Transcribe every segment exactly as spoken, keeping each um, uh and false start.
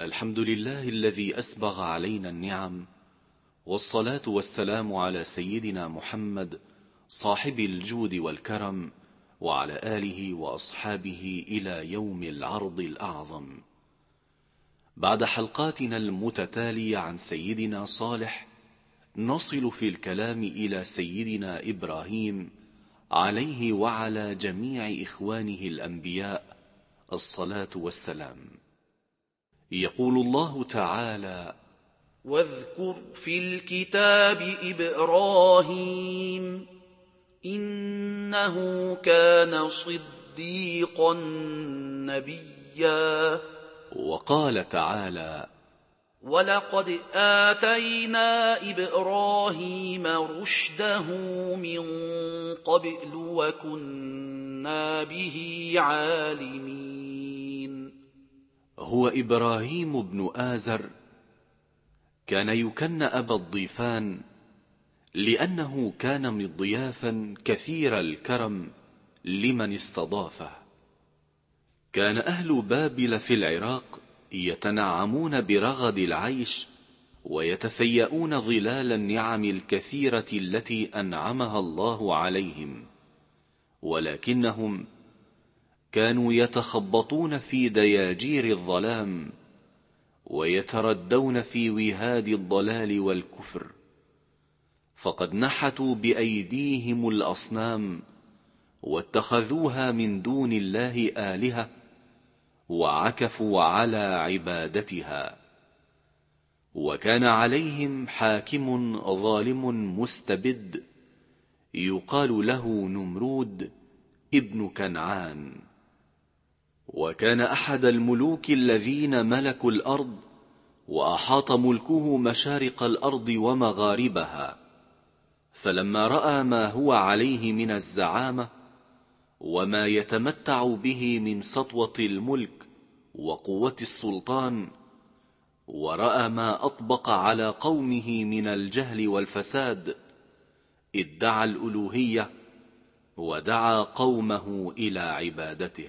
الحمد لله الذي أسبغ علينا النعم، والصلاة والسلام على سيدنا محمد صاحب الجود والكرم، وعلى آله وأصحابه إلى يوم العرض الأعظم. بعد حلقاتنا المتتالية عن سيدنا صالح، نصل في الكلام إلى سيدنا إبراهيم عليه وعلى جميع إخوانه الأنبياء الصلاة والسلام. يقول الله تعالى: واذكر في الكتاب إبراهيم إنه كان صديقا نبيا. وقال تعالى: ولقد آتينا إبراهيم رشده من قبل وكنا به عالمين. هو إبراهيم بن آزر كان يكن أبا الضيفان، لأنه كان مضيافا كثير الكرم لمن استضافه. كان أهل بابل في العراق يتنعمون برغد العيش، ويتفيئون ظلال النعم الكثيرة التي أنعمها الله عليهم، ولكنهم كانوا يتخبطون في دياجير الظلام، ويتردون في وهاد الضلال والكفر، فقد نحتوا بأيديهم الأصنام واتخذوها من دون الله آلهة، وعكفوا على عبادتها. وكان عليهم حاكم ظالم مستبد يقال له نمرود ابن كنعان، وكان أحد الملوك الذين ملكوا الأرض، وأحاط ملكه مشارق الأرض ومغاربها. فلما رأى ما هو عليه من الزعامة وما يتمتع به من سطوة الملك وقوة السلطان، ورأى ما أطبق على قومه من الجهل والفساد، ادعى الألوهية ودعا قومه إلى عبادته.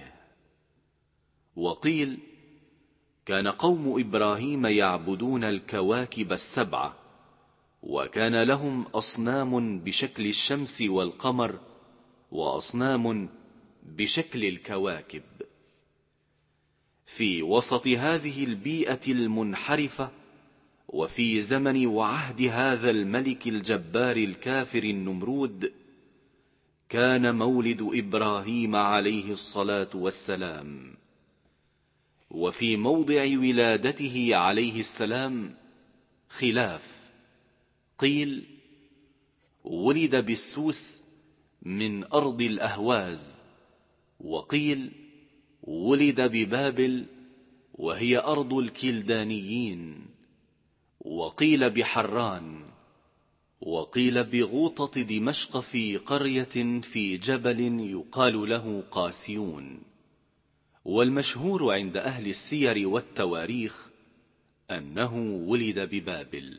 وقيل كان قوم إبراهيم يعبدون الكواكب السبعة، وكان لهم أصنام بشكل الشمس والقمر، وأصنام بشكل الكواكب. في وسط هذه البيئة المنحرفة، وفي زمن وعهد هذا الملك الجبار الكافر النمرود، كان مولد إبراهيم عليه الصلاة والسلام. وفي موضع ولادته عليه السلام خلاف، قيل ولد بالسوس من أرض الأهواز، وقيل ولد ببابل وهي أرض الكلدانيين، وقيل بحران، وقيل بغوطة دمشق في قرية في جبل يقال له قاسيون. والمشهور عند أهل السير والتواريخ أنه ولد ببابل.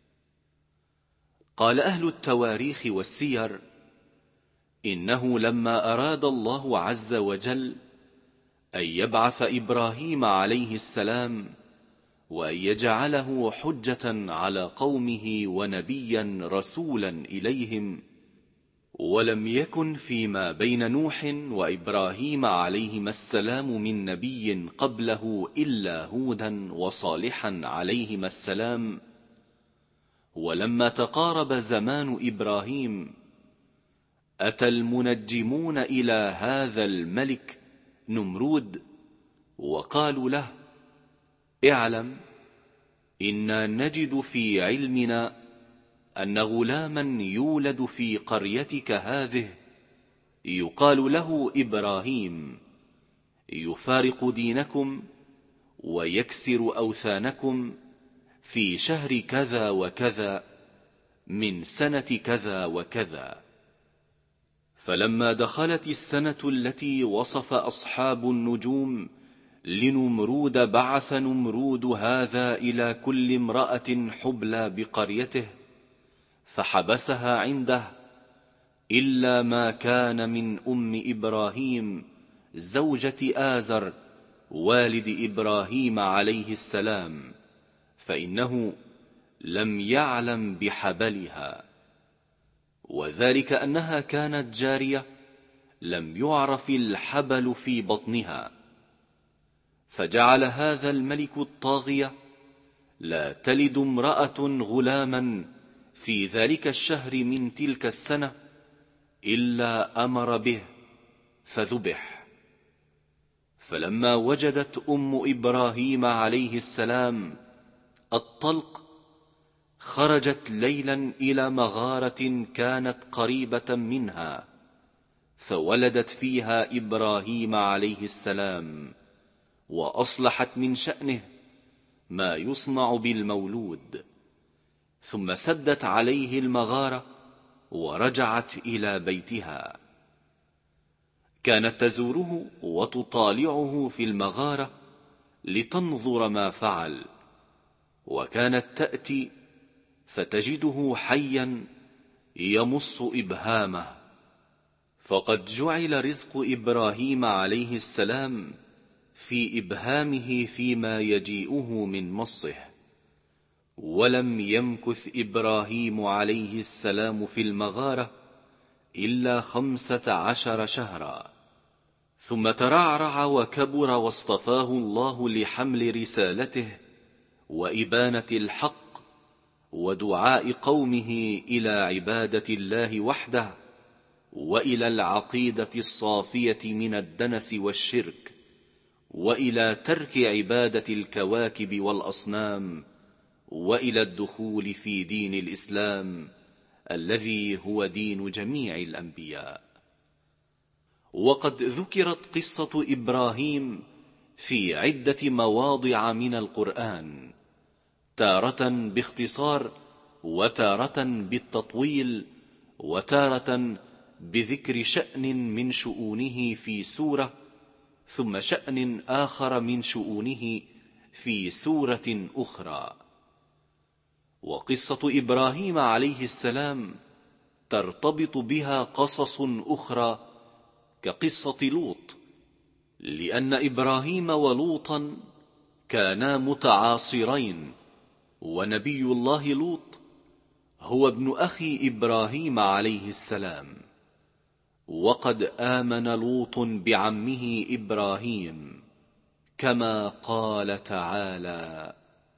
قال أهل التواريخ والسير إنه لما أراد الله عز وجل أن يبعث إبراهيم عليه السلام وأن يجعله حجة على قومه ونبيا رسولا إليهم، ولم يكن فيما بين نوح وإبراهيم عليهما السلام من نبي قبله إلا هودا وصالحا عليهما السلام، ولما تقارب زمان إبراهيم أتى المنجمون إلى هذا الملك نمرود وقالوا له: اعلم إنا نجد في علمنا أن غلاما يولد في قريتك هذه يقال له إبراهيم، يفارق دينكم ويكسر أوثانكم في شهر كذا وكذا من سنة كذا وكذا. فلما دخلت السنة التي وصف أصحاب النجوم لنمرود، بعث نمرود هذا إلى كل امرأة حبلى بقريته فحبسها عنده، إلا ما كان من أم إبراهيم زوجة آزر والد إبراهيم عليه السلام، فإنه لم يعلم بحبلها، وذلك أنها كانت جارية لم يعرف الحبل في بطنها، فجعل هذا الملك الطاغية لا تلد امرأة غلاما في ذلك الشهر من تلك السنة إلا أمر به فذبح. فلما وجدت أم إبراهيم عليه السلام الطلق خرجت ليلا إلى مغارة كانت قريبة منها، فولدت فيها إبراهيم عليه السلام، وأصلحت من شأنه ما يصنع بالمولود، ثم سدت عليه المغارة ورجعت إلى بيتها. كانت تزوره وتطالعه في المغارة لتنظر ما فعل، وكانت تأتي فتجده حيا يمص إبهامه، فقد جعل رزق إبراهيم عليه السلام في إبهامه فيما يجيئه من مصه. ولم يمكث إبراهيم عليه السلام في المغارة إلا خمسة عشر شهرا، ثم ترعرع وكبر واصطفاه الله لحمل رسالته وإبانة الحق ودعاء قومه إلى عبادة الله وحده، وإلى العقيدة الصافية من الدنس والشرك، وإلى ترك عبادة الكواكب والأصنام، وإلى الدخول في دين الإسلام الذي هو دين جميع الأنبياء. وقد ذكرت قصة إبراهيم في عدة مواضع من القرآن، تارة باختصار، وتارة بالتطويل، وتارة بذكر شأن من شؤونه في سورة، ثم شأن آخر من شؤونه في سورة أخرى. وقصة إبراهيم عليه السلام ترتبط بها قصص أخرى كقصة لوط، لأن إبراهيم ولوطا كانا متعاصرين، ونبي الله لوط هو ابن أخي إبراهيم عليه السلام، وقد آمن لوط بعمه إبراهيم، كما قال تعالى: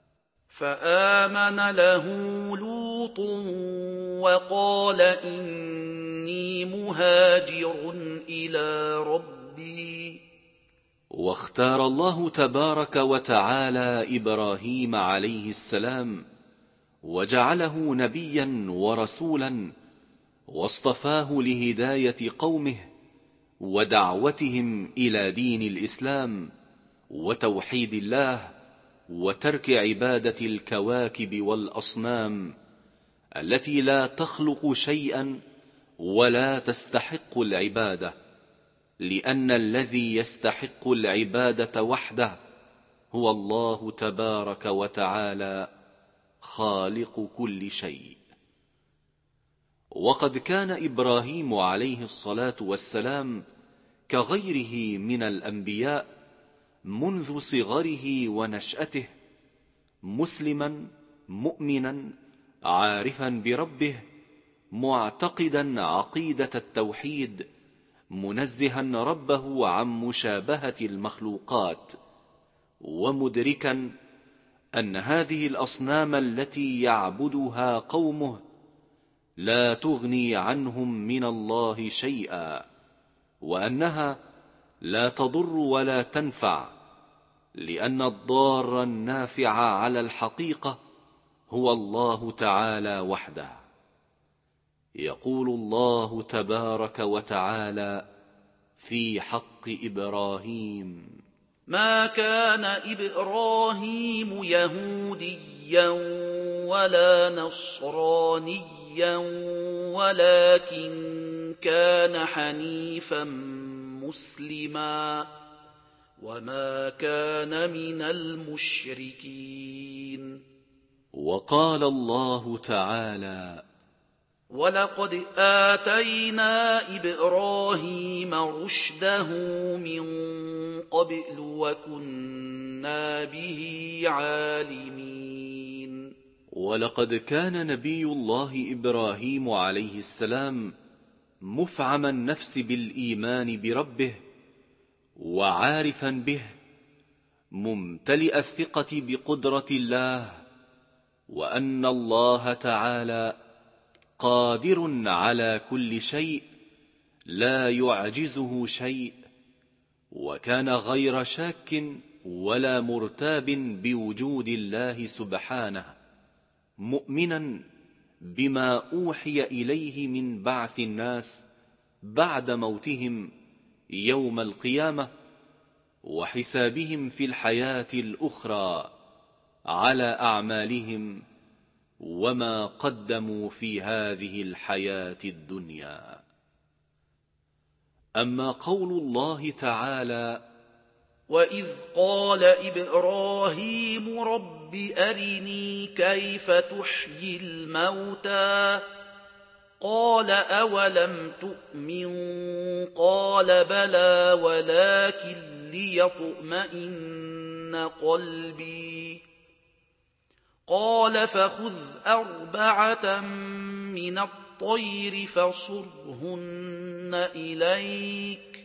فآمن له لوط وقال إني مهاجر إلى ربي. واختار الله تبارك وتعالى إبراهيم عليه السلام وجعله نبيا ورسولا، واصطفاه لهداية قومه ودعوتهم إلى دين الإسلام وتوحيد الله، وترك عبادة الكواكب والأصنام التي لا تخلق شيئا ولا تستحق العبادة، لأن الذي يستحق العبادة وحده هو الله تبارك وتعالى خالق كل شيء. وقد كان إبراهيم عليه الصلاة والسلام كغيره من الأنبياء منذ صغره ونشأته مسلما مؤمنا عارفا بربه، معتقدا عقيدة التوحيد، منزها ربه عن مشابهة المخلوقات، ومدركا أن هذه الأصنام التي يعبدها قومه لا تغني عنهم من الله شيئا، وأنها لا تضر ولا تنفع، لأن الضار النافع على الحقيقة هو الله تعالى وحده. يقول الله تبارك وتعالى في حق إبراهيم: ما كان إبراهيم يهوديا ولا نصرانيا ولكن كان حنيفا مسلما وما كان من المشركين. وقال الله تعالى: ولقد آتينا إبراهيم رشده من قبل وكنا به عالمين ولقد كان نبي الله إبراهيم عليه السلام مفعم النفس بالإيمان بربه وعارفا به، ممتلئ الثقة بقدرة الله، وأن الله تعالى قادر على كل شيء لا يعجزه شيء، وكان غير شاك ولا مرتاب بوجود الله سبحانه، مؤمنا بما أوحي إليه من بعث الناس بعد موتهم يوم القيامة وحسابهم في الحياة الأخرى على أعمالهم وما قدموا في هذه الحياة الدنيا. أما قول الله تعالى: وإذ قال إبراهيم رب أرني كيف تحيي الموتى قال أولم تؤمن قال بلى ولكن ليطمئن قلبي قال فخذ أربعة من الطير فصرهن إليك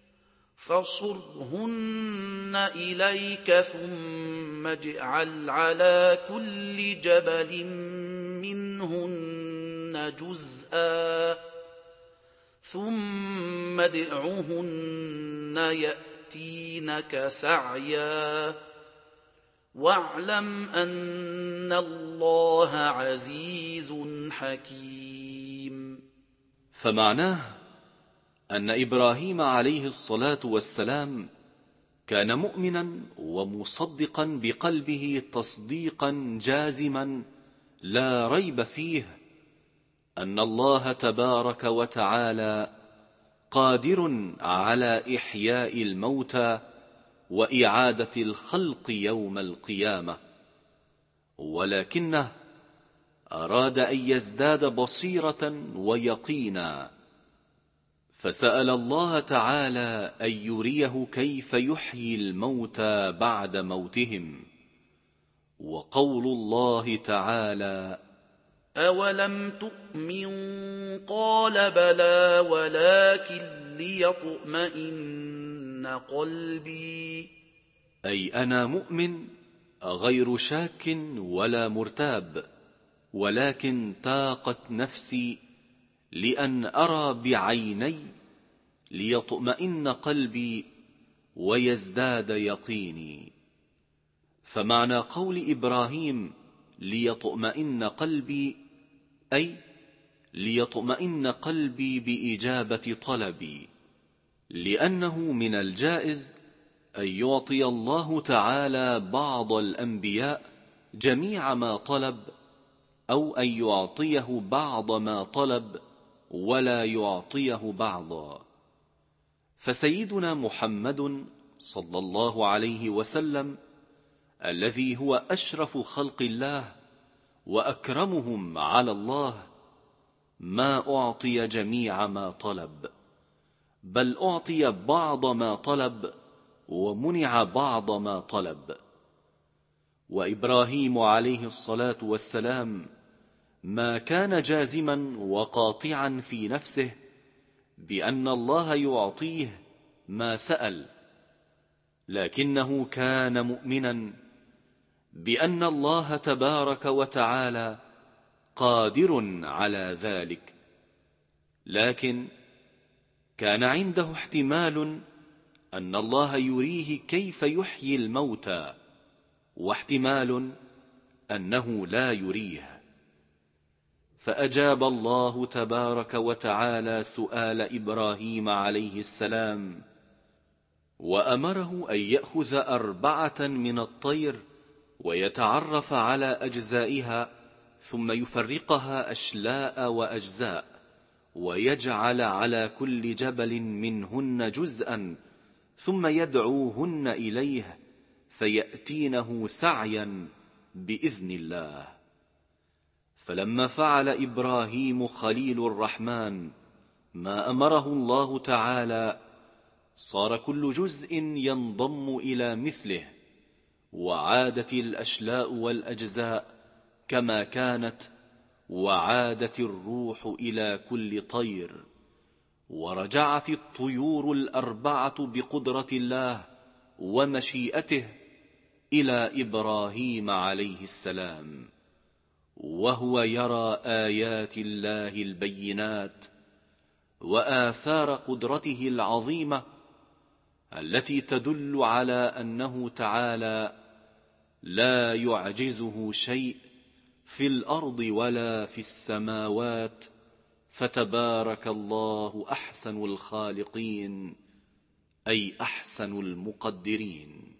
فصرهن إليك ثم اجعل على كل جبل منهن جزءا ثم ادعهن يأتينك سعيا واعلم أن الله عزيز حكيم. فمعناه أن إبراهيم عليه الصلاة والسلام كان مؤمنا ومصدقا بقلبه تصديقا جازما لا ريب فيه أن الله تبارك وتعالى قادر على إحياء الموتى وإعادة الخلق يوم القيامة، ولكنه أراد أن يزداد بصيرة ويقينا، فسأل الله تعالى أن يريه كيف يحيي الموتى بعد موتهم. وقول الله تعالى: أولم تؤمن قال بلى ولكن ليطمئن قلبي، أي أنا مؤمن غير شاك ولا مرتاب، ولكن تاقت نفسي لأن أرى بعيني ليطمئن قلبي ويزداد يقيني. فمعنى قول إبراهيم ليطمئن قلبي أي ليطمئن قلبي بإجابة طلبي، لأنه من الجائز أن يعطي الله تعالى بعض الأنبياء جميع ما طلب، أو أن يعطيه بعض ما طلب ولا يعطيه بعضا. فسيدنا محمد صلى الله عليه وسلم الذي هو أشرف خلق الله وأكرمهم على الله ما أعطي جميع ما طلب، بل أعطي بعض ما طلب ومنع بعض ما طلب. وإبراهيم عليه الصلاة والسلام ما كان جازما وقاطعا في نفسه بأن الله يعطيه ما سأل، لكنه كان مؤمنا بأن الله تبارك وتعالى قادر على ذلك، لكن كان عنده احتمال أن الله يريه كيف يحيي الموتى، واحتمال أنه لا يريه. فأجاب الله تبارك وتعالى سؤال إبراهيم عليه السلام، وأمره أن يأخذ أربعة من الطير ويتعرف على أجزائها، ثم يفرقها أشلاء وأجزاء، ويجعل على كل جبل منهن جزءا، ثم يدعوهن إليه فيأتينه سعيا بإذن الله. فلما فعل إبراهيم خليل الرحمن ما أمره الله تعالى صار كل جزء ينضم إلى مثله، وعادت الأشلاء والأجزاء كما كانت، وعادت الروح إلى كل طير، ورجعت الطيور الأربعة بقدرة الله ومشيئته إلى إبراهيم عليه السلام، وهو يرى آيات الله البينات وآثار قدرته العظيمة التي تدل على أنه تعالى لا يعجزه شيء في الأرض ولا في السماوات، فتبارك الله أحسن الخالقين، أي أحسن المقدرين.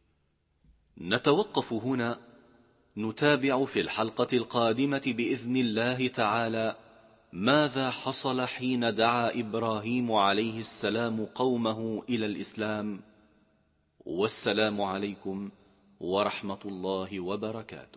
نتوقف هنا، نتابع في الحلقة القادمة بإذن الله تعالى ماذا حصل حين دعا إبراهيم عليه السلام قومه إلى الإسلام. والسلام عليكم ورحمة الله وبركاته.